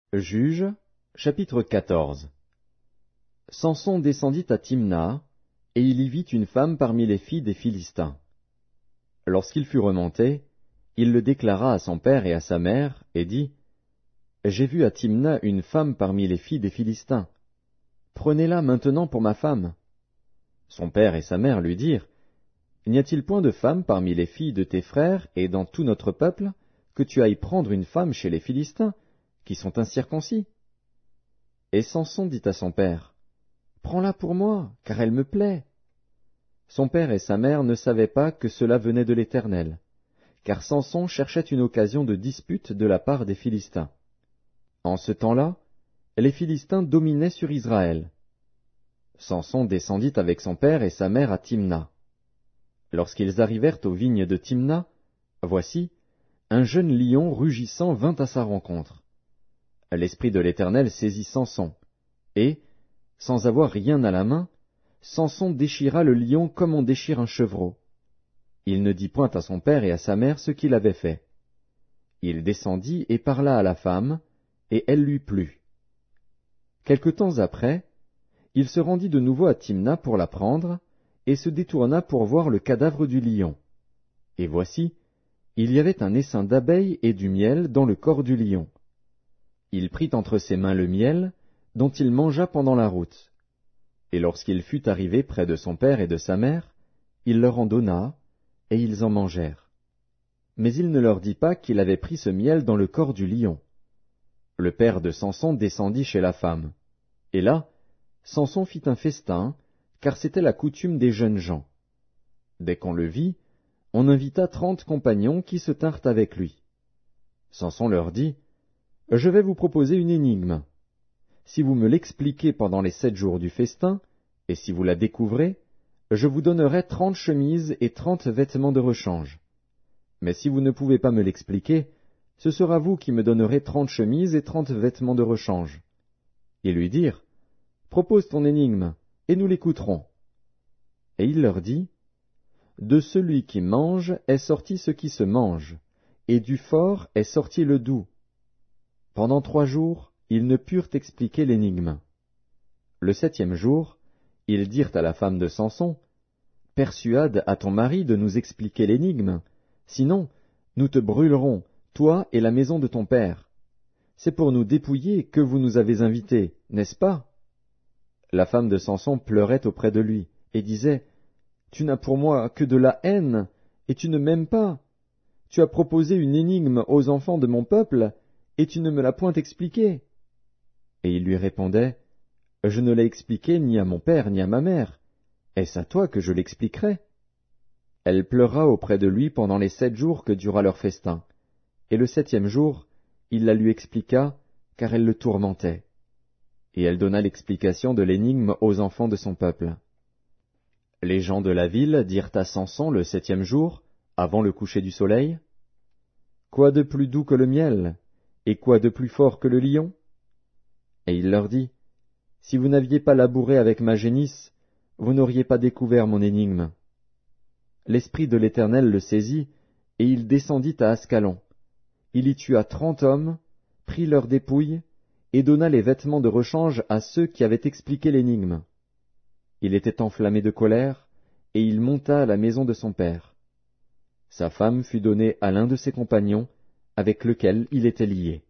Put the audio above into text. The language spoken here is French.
Juges, chapitre 14. Samson descendit à Timna, et il y vit une femme parmi les filles des Philistins. Lorsqu'il fut remonté, il le déclara à son père et à sa mère, et dit, « J'ai vu à Timna une femme parmi les filles des Philistins. Prenez-la maintenant pour ma femme. » Son père et sa mère lui dirent, « N'y a-t-il point de femme parmi les filles de tes frères et dans tout notre peuple, que tu ailles prendre une femme chez les Philistins, qui sont incirconcis? » Et Samson dit à son père, « Prends-la pour moi, car elle me plaît. » Son père et sa mère ne savaient pas que cela venait de l'Éternel, car Samson cherchait une occasion de dispute de la part des Philistins. En ce temps-là, les Philistins dominaient sur Israël. Samson descendit avec son père et sa mère à Timna. Lorsqu'ils arrivèrent aux vignes de Timna, voici, un jeune lion rugissant vint à sa rencontre. L'Esprit de l'Éternel saisit Samson, et, sans avoir rien à la main, Samson déchira le lion comme on déchire un chevreau. Il ne dit point à son père et à sa mère ce qu'il avait fait. Il descendit et parla à la femme, et elle lui plut. Quelque temps après, il se rendit de nouveau à Timna pour la prendre, et se détourna pour voir le cadavre du lion. Et voici, il y avait un essaim d'abeilles et du miel dans le corps du lion. Il prit entre ses mains le miel, dont il mangea pendant la route. Et lorsqu'il fut arrivé près de son père et de sa mère, il leur en donna, et ils en mangèrent. Mais il ne leur dit pas qu'il avait pris ce miel dans le corps du lion. Le père de Samson descendit chez la femme. Et là, Samson fit un festin, car c'était la coutume des jeunes gens. Dès qu'on le vit, on invita 30 compagnons qui se tinrent avec lui. Samson leur dit, « Je vais vous proposer une énigme. Si vous me l'expliquez pendant les 7 jours du festin, et si vous la découvrez, je vous donnerai 30 chemises et 30 vêtements de rechange. Mais si vous ne pouvez pas me l'expliquer, ce sera vous qui me donnerez 30 chemises et 30 vêtements de rechange. » Ils lui dirent, « Propose ton énigme, et nous l'écouterons. » Et il leur dit, « De celui qui mange est sorti ce qui se mange, et du fort est sorti le doux. » Pendant 3 jours, ils ne purent expliquer l'énigme. Le 7e jour, ils dirent à la femme de Samson, « Persuade à ton mari de nous expliquer l'énigme, sinon nous te brûlerons, toi et la maison de ton père. C'est pour nous dépouiller que vous nous avez invités, n'est-ce pas? » La femme de Samson pleurait auprès de lui, et disait, « Tu n'as pour moi que de la haine, et tu ne m'aimes pas. Tu as proposé une énigme aux enfants de mon peuple, et tu ne me l'as point expliquée. » Et il lui répondait, « Je ne l'ai expliqué ni à mon père ni à ma mère. Est-ce à toi que je l'expliquerai? » Elle pleura auprès de lui pendant les 7 jours que dura leur festin, et le 7e jour, il la lui expliqua, car elle le tourmentait. Et elle donna l'explication de l'énigme aux enfants de son peuple. Les gens de la ville dirent à Samson le 7e jour, avant le coucher du soleil, « Quoi de plus doux que le miel, et quoi de plus fort que le lion? » Et il leur dit, « Si vous n'aviez pas labouré avec ma génisse, vous n'auriez pas découvert mon énigme. » L'Esprit de l'Éternel le saisit, et il descendit à Ascalon. Il y tua 30 hommes, prit leurs dépouilles, et donna les vêtements de rechange à ceux qui avaient expliqué l'énigme. Il était enflammé de colère, et il monta à la maison de son père. Sa femme fut donnée à l'un de ses compagnons, avec lequel il était lié.